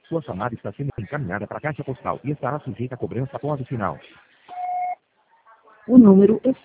Sua chamada está sendo encaminhada para a caixa postal e estará sujeita a cobrança após o sinal. O número